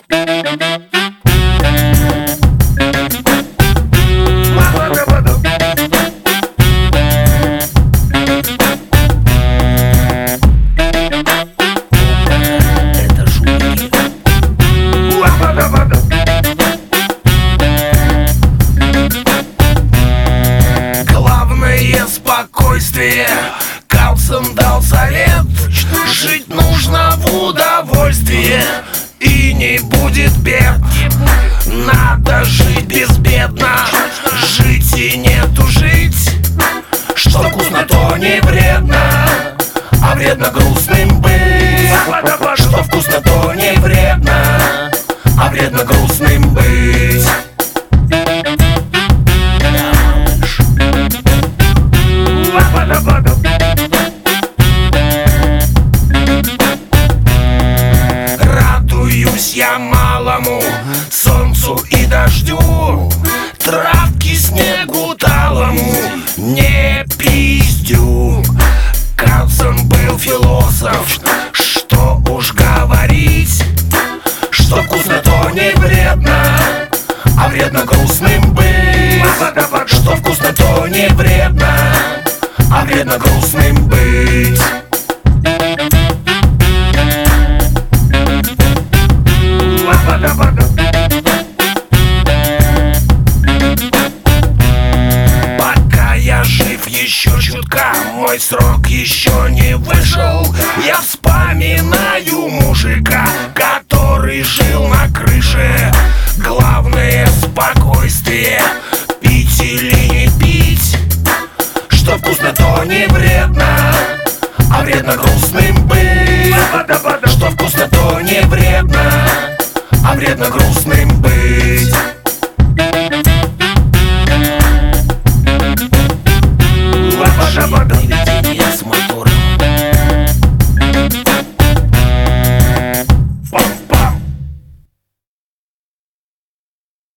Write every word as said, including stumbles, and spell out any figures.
Главное спокойствие. Карлсон дал совет: жить нужно в удовольствие, и не будет бед. Надо жить безбедно, жить и не тужить. Что вкусно, то не вредно, а вредно грустным быть. Что вкусно, то не вредно, а вредно грустным быть. Радуюсь я малому, солнцу и дождю, травке, снегу талому не пиздю. Карлсон был философ, что уж говорить. Что вкусно, то не вредно, а вредно грустным быть. Что вкусно, то не вредно, а вредно грустным быть. Пока я жив еще чутка, мой срок еще не вышел, я вспоминаю мужика, который жил на крыше. Главное спокойствие, пить или не пить. Что вкусно, то не вредно, а вредно грустным быть. Что вкусно, то не вредно, а вредно грустным быть. Baby.